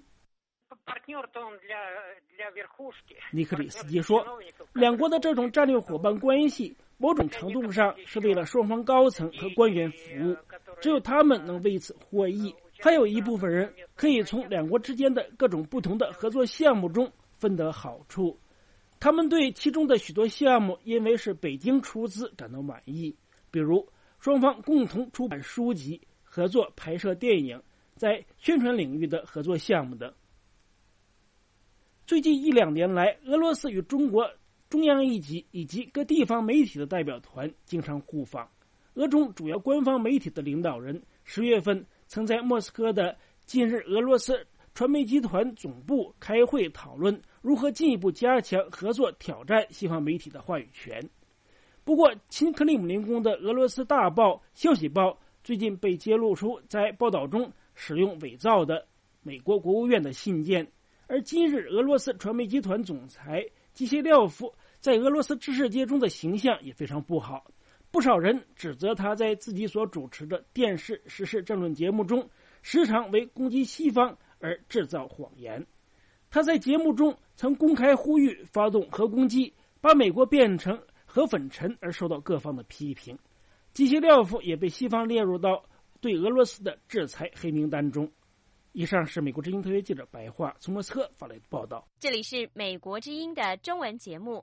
尼克里斯基说，两国的这种战略伙伴关系某种程度上是为了双方高层和官员服务，只有他们能为此获益，还有一部分人可以从两国之间的各种不同的合作项目中分得好处。他们对其中的许多项目因为是北京出资感到满意，比如双方共同出版书籍、合作拍摄电影、在宣传领域的合作项目等。最近1-2年来，俄罗斯与中国中央一级以及各地方媒体的代表团经常互访。俄中主要官方媒体的领导人10月份曾在莫斯科的近日俄罗斯传媒集团总部开会讨论如何进一步加强合作，挑战西方媒体的话语权。不过，亲克里姆林宫的俄罗斯大报《消息报》最近被揭露出在报道中使用伪造的美国国务院的信件，而今日俄罗斯传媒集团总裁基谢廖夫在俄罗斯知识界中的形象也非常不好，不少人指责他在自己所主持的电视时事政论节目中时常为攻击西方而制造谎言。他在节目中曾公开呼吁发动核攻击，把美国变成核粉尘，而受到各方的批评。基谢廖夫也被西方列入到对俄罗斯的制裁黑名单中。以上是美国之音特约记者白桦从莫斯科发来的报道。 这里是美国之音的中文节目。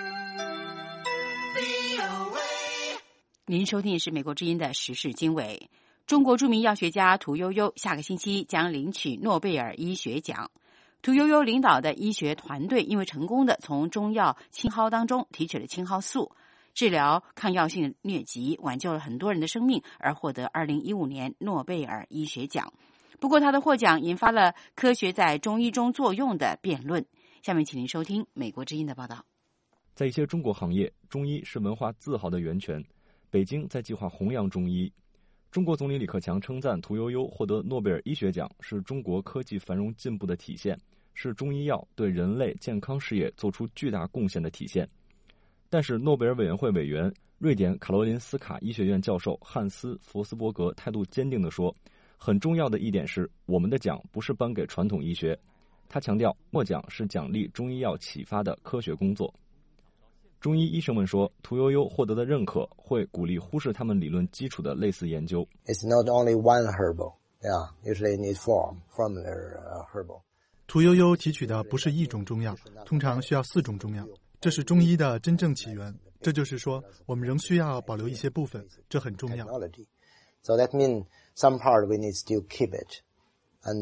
您收听是美国之音的时事经纬。中国著名药学家屠呦呦下个星期将领取诺贝尔医学奖。屠呦呦领导的医学团队因为成功的从中药青蒿当中提取了青蒿素，治疗抗药性疟疾，挽救了很多人的生命，而获得2015年诺贝尔医学奖。不过他的获奖引发了科学在中医中作用的辩论。下面请您收听美国之音的报道。 在一些中国行业，中医是文化自豪的源泉。北京在计划弘扬中医。中国总理李克强称赞屠呦呦获得诺贝尔医学奖是中国科技繁荣进步的体现，是中医药对人类健康事业做出巨大贡献的体现。但是诺贝尔委员会委员、瑞典卡罗林斯卡医学院教授汉斯·佛斯伯格态度坚定地说，很重要的一点是，我们的奖不是颁给传统医学。他强调，诺奖是奖励中医药启发的科学工作。中医医生们说，屠呦呦获得的认可会鼓励忽视他们理论基础的类似研究。 It's not only one herbal, yeah, usually need four from their herbal. 屠呦呦提取的不是一种中药，通常需要4种中药，这是中医的真正起源。这就是说，我们仍需要保留一些部分，这很重要。 So that means some part we need to keep it, and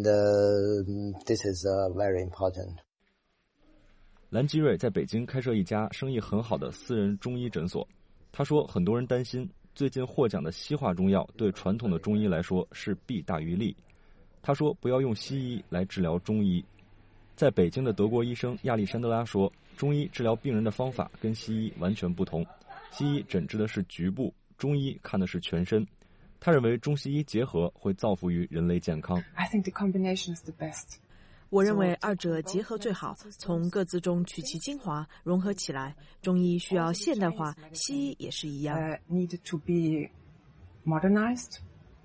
this is very important. 兰基瑞在北京开设一家生意很好的私人中医诊所。他说，很多人担心最近获奖的西化中药对传统的中医来说是弊大于利。他说，不要用西医来治疗中医。在北京的德国医生亚历山德拉说，中医治疗病人的方法跟西医完全不同，西医诊治的是局部，中医看的是全身。他认为中西医结合会造福于人类健康。 I think the combination is the best. 我认为二者结合最好，从各自中取其精华，融合起来。中医需要现代化，西医也是一样。 Needed to be modernized,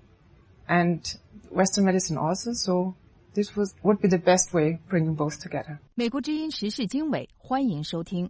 and Western medicine also. So this would be the best way, bringing both together. 美国之音时事经纬，欢迎收听。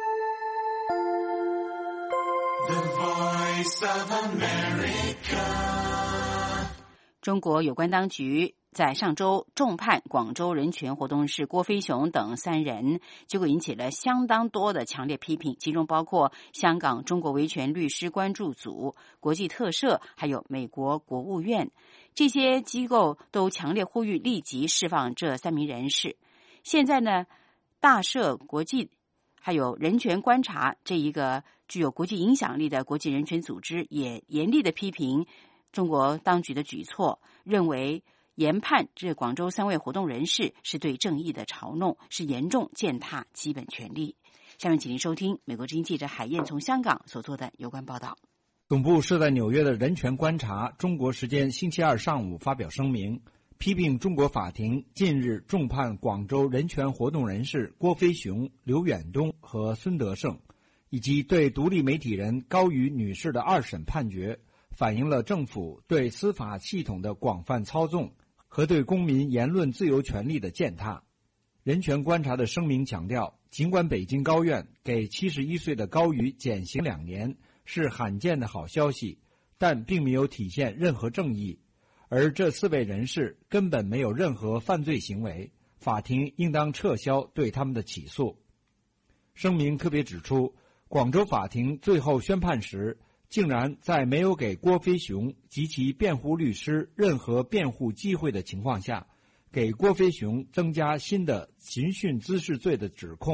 The Voice of America. 中国有关当局在上周重判广州人权活动人士郭飞雄等3人，结果引起了相当多的强烈批评，其中包括香港中国维权律师关注组、国际特赦，还有美国国务院。这些机构都强烈呼吁立即释放这3名人士。现在呢，大赦国际还有人权观察这一个具有国际影响力的国际人权组织也严厉的批评中国当局的举措，认为严判这广州3位活动人士是对正义的嘲弄，是严重践踏基本权利。下面请您收听美国之音记者海燕从香港所做的有关报道。 总部设在纽约的人权观察中国时间星期2上午发表声明，批评中国法庭近日重判广州人权活动人士郭飞雄、刘远东和孙德胜，以及对独立媒体人高瑜女士的2审判决，反映了政府对司法系统的广泛操纵和对公民言论自由权利的践踏。人权观察的声明强调，尽管北京高院给71岁的高瑜减刑2年是罕见的好消息，但并没有体现任何正义，而这4位人士根本没有任何犯罪行为，法庭应当撤销对他们的起诉。声明特别指出，广州法庭最后宣判时竟然在没有给郭飞雄及其辩护律师任何辩护机会的情况下，给郭飞雄增加新的刑讯滋事罪的指控，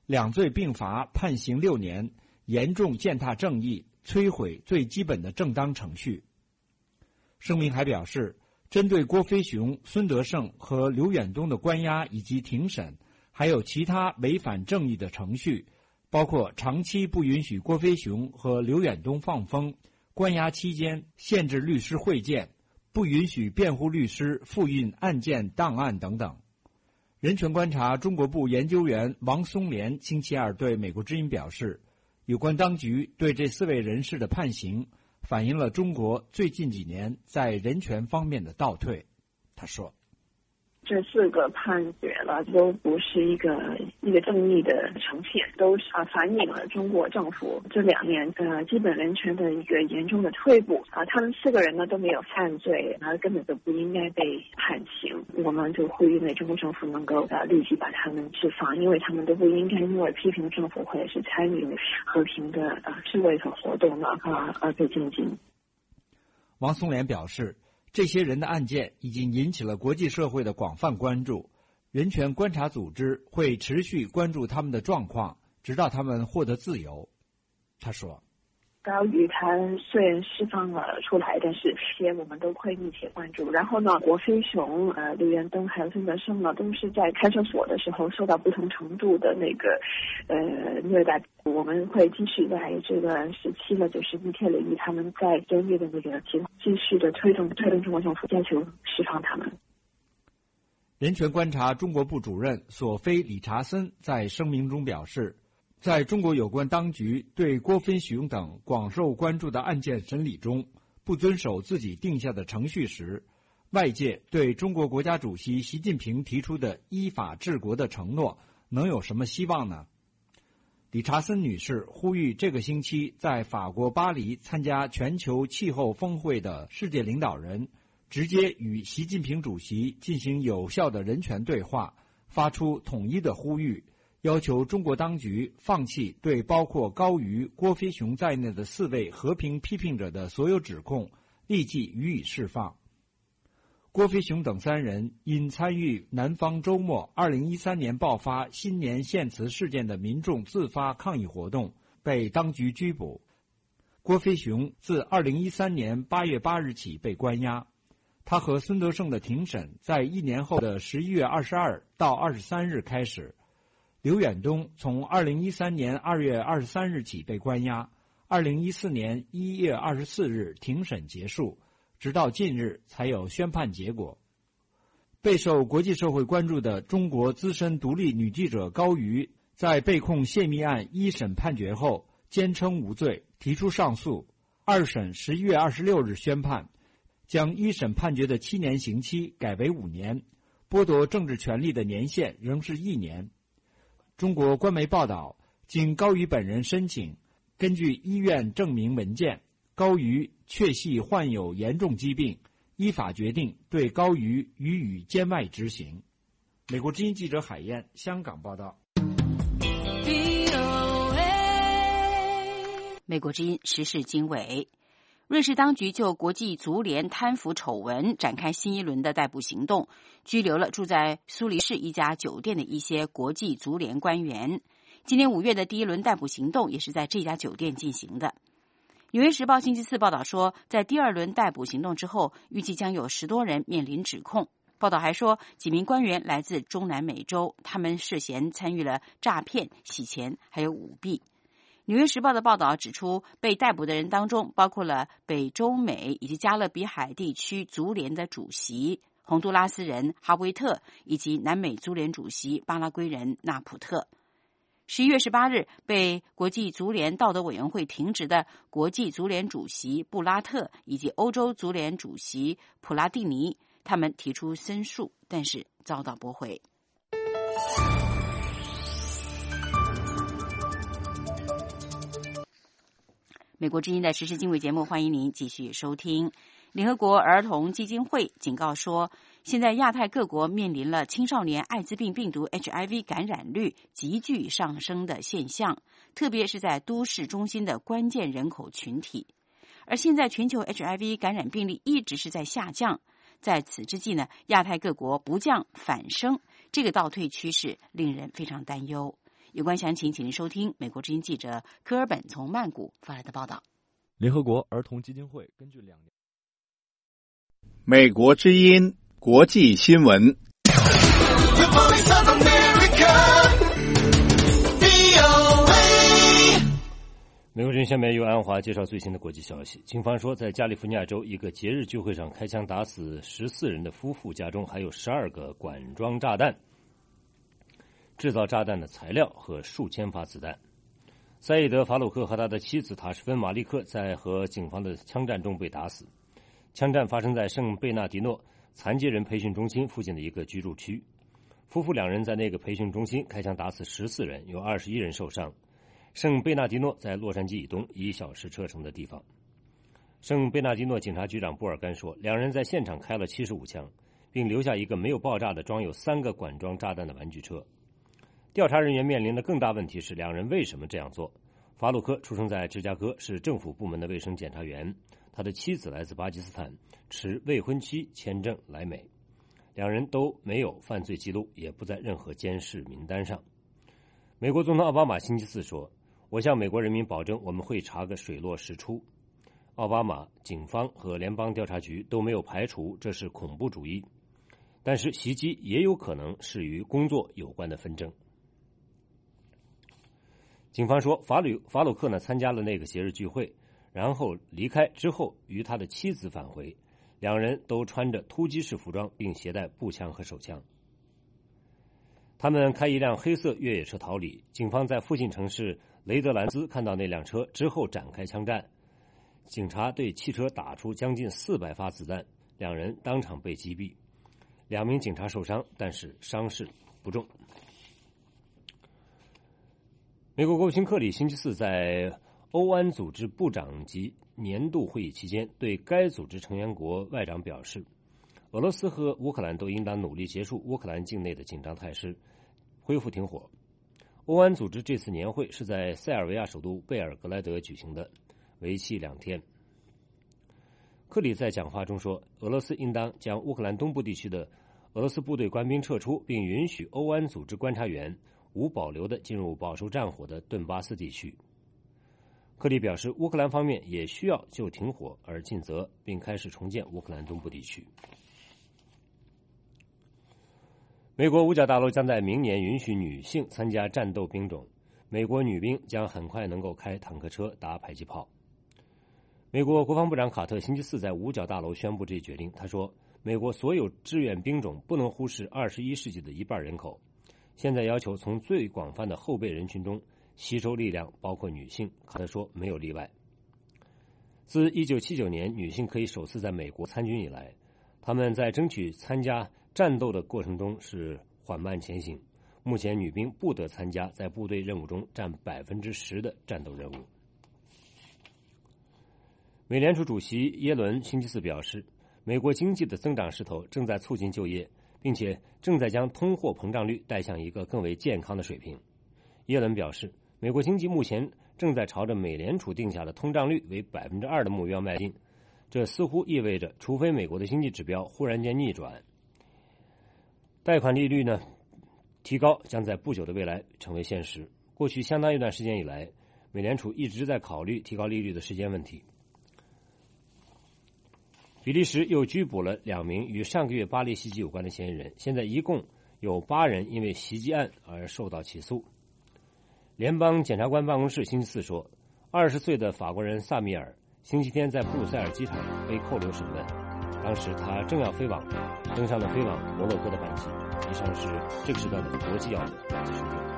两罪并罚，判刑6年，严重践踏正义，摧毁最基本的正当程序。声明还表示，针对郭飞雄、孙德胜和刘远东的关押以及庭审，还有其他违反正义的程序，包括长期不允许郭飞雄和刘远东放风，关押期间限制律师会见，不允许辩护律师复印案件档案等等。人权观察中国部研究员王松莲星期二对美国之音表示，有关当局对这4位人士的判刑反映了中国最近几年在人权方面的倒退。他说， 这4个判决了都不是一个正义的呈现，都反映了中国政府这2年基本人权的一个严重的退步他们4个人呢都没有犯罪，根本就不应该被判刑。我们就呼吁中国政府能够立即把他们释放，因为他们都不应该因为批评政府或者是参与和平的示威和活动而被监禁。 王松莲表示，这些人的案件已经引起了国际社会的广泛关注，人权观察组织会持续关注他们的状况，直到他们获得自由。他说， 高瑜他虽然释放了出来，但是我们都会密切关注。然后呢，郭飞雄、刘远东还有孙德胜呢，都是在看守所的时候受到不同程度的虐待。我们会继续在这个时期呢，就是密切留意他们在监狱的情况，继续的推动中国政府要求释放他们。 人权观察中国部主任索菲·理查森在声明中表示，在中国有关当局对郭飞雄等广受关注的案件审理中不遵守自己定下的程序时，外界对中国国家主席习近平提出的依法治国的承诺能有什么希望呢？理查森女士呼吁这个星期在法国巴黎参加全球气候峰会的世界领导人直接与习近平主席进行有效的人权对话，发出统一的呼吁，要求中国当局放弃对包括高瑜、郭飞雄在内的4位和平批评者的所有指控，立即予以释放。郭飞雄等3人因参与南方周末2013年爆发新年献词事件的民众自发抗议活动，被当局拘捕。郭飞雄自2013年8月8日起被关押，他和孙德胜的庭审在1年后的11月22到23日开始。刘远东从2013年2月23日起被关押，2014年1月24日庭审结束，直到近日才有宣判结果。备受国际社会关注的中国资深独立女记者高瑜，在被控泄密案1审判决后，坚称无罪，提出上诉。2审11月26日宣判，将1审判决的7年刑期改为5年，剥夺政治权利的年限仍是1年。中国官媒报道，经高瑜本人申请，根据医院证明文件，高瑜确系患有严重疾病，依法决定对高瑜予以监外执行。美国之音记者海燕，香港报道。 美国之音时事经纬，瑞士当局就国际足联贪腐丑闻展开新一轮的逮捕行动，拘留了住在苏黎世一家酒店的一些国际足联官员。今年5月的第1轮逮捕行动也是在这家酒店进行的。纽约时报星期4报道说，在第2轮逮捕行动之后，预计将有10多人面临指控。报道还说，几名官员来自中南美洲，他们涉嫌参与了诈骗、洗钱还有舞弊。纽约时报的报道指出，被逮捕的人当中包括了北中美以及加勒比海地区足联的主席洪都拉斯人哈维特，以及南美足联主席巴拉圭人纳普特。11月18日，被国际足联道德委员会停职的国际足联主席布拉特以及欧洲足联主席普拉蒂尼，他们提出申诉，但是遭到驳回。美国之音的时事经纬节目，欢迎您继续收听。联合国儿童基金会警告说，现在亚太各国面临了青少年艾滋病病毒 HIV 感染率急剧上升的现象，特别是在都市中心的关键人口群体。而现在全球 HIV 感染病例一直是在下降，在此之际呢，亚太各国不降反升，这个倒退趋势令人非常担忧。 有关详情，请您收听美国之音记者科尔本从曼谷发来的报道。 联合国儿童基金会根据2年。 美国之音国际新闻。 美国之音下面由安华介绍最新的国际消息。警方说，在加利福尼亚州一个节日聚会上开枪打死14人的夫妇家中还有12个管装炸弹、制造炸弹的材料和数千发子弹。赛义德·法鲁克和他的妻子塔什芬·马利克在和警方的枪战中被打死。枪战发生在圣贝纳迪诺残疾人培训中心附近的一个居住区。夫妇2人在那个培训中心开枪打死14人，有21人受伤。圣贝纳迪诺在洛杉矶以东1小时车程的地方。圣贝纳迪诺警察局长布尔干说，2人在现场开了75枪，并留下一个没有爆炸的装有3个管装炸弹的玩具车。调查人员面临的更大问题是2人为什么这样做。法鲁克出生在芝加哥，是政府部门的卫生检查员，他的妻子来自巴基斯坦，持未婚妻签证来美。2人都没有犯罪记录，也不在任何监视名单上。美国总统奥巴马星期4说，我向美国人民保证，我们会查个水落石出。奥巴马、警方和联邦调查局都没有排除这是恐怖主义，但是袭击也有可能是与工作有关的纷争。警方说，法鲁克呢参加了那个节日聚会，然后离开之后与他的妻子返回，2人都穿着突击式服装，并携带步枪和手枪。他们开一辆黑色越野车逃离，警方在附近城市雷德兰兹看到那辆车之后展开枪战，警察对汽车打出将近400发子弹，2人当场被击毙，2名警察受伤，但是伤势不重。美国国务卿克里星期4在欧安组织部长级年度会议期间，对该组织成员国外长表示，俄罗斯和乌克兰都应当努力结束乌克兰境内的紧张态势，恢复停火。欧安组织这次年会是在塞尔维亚首都贝尔格莱德举行的，为期2天。克里在讲话中说，俄罗斯应当将乌克兰东部地区的俄罗斯部队官兵撤出，并允许欧安组织观察员无保留地进入饱受战火的顿巴斯地区。克里表示，乌克兰方面也需要就停火而尽责，并开始重建乌克兰东部地区。美国五角大楼将在明年允许女性参加战斗兵种，美国女兵将很快能够开坦克车、打迫击炮。美国国防部长卡特星期4在五角大楼宣布这一决定。他说，美国所有志愿兵种不能忽视21世纪的1半人口，现在要求从最广泛的后备人群中吸收力量，包括女性。卡特说，没有例外。自1979年女性可以首次在美国参军以来，她们在争取参加战斗的过程中是缓慢前行。目前女兵不得参加在部队任务中占10%的战斗任务。美联储主席耶伦星期4表示，美国经济的增长势头正在促进就业，并且正在将通货膨胀率带向一个更为健康的水平。耶伦表示，美国经济目前正在朝着美联储定下的通胀率为2%的目标迈进，这似乎意味着除非美国的经济指标忽然间逆转，贷款利率呢提高将在不久的未来成为现实。过去相当一段时间以来，美联储一直在考虑提高利率的时间问题。比利时又拘捕了2名与上个月巴黎袭击有关的嫌疑人，现在一共有8人因为袭击案而受到起诉。联邦检察官办公室星期4说，20岁的法国人萨米尔星期天在布鲁塞尔机场被扣留审问，当时他正要飞往登上了飞往摩洛哥的班机。以上是这个时段的国际要闻，继续听。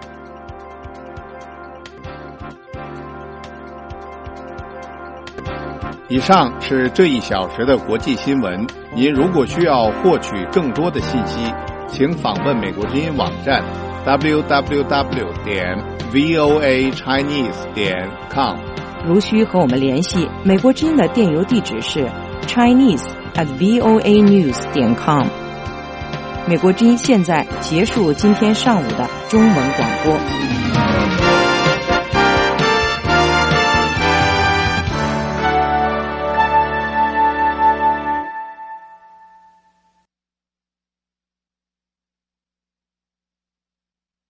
以上是这1小时的国际新闻。您如果需要获取更多的信息，请访问美国之音网站 www.voachinese.com。 如需和我们联系，美国之音的电邮地址是 chinese@voanews.com。美国之音现在结束今天上午的中文广播。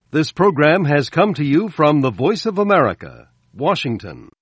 This program has come to you from the Voice of America, Washington.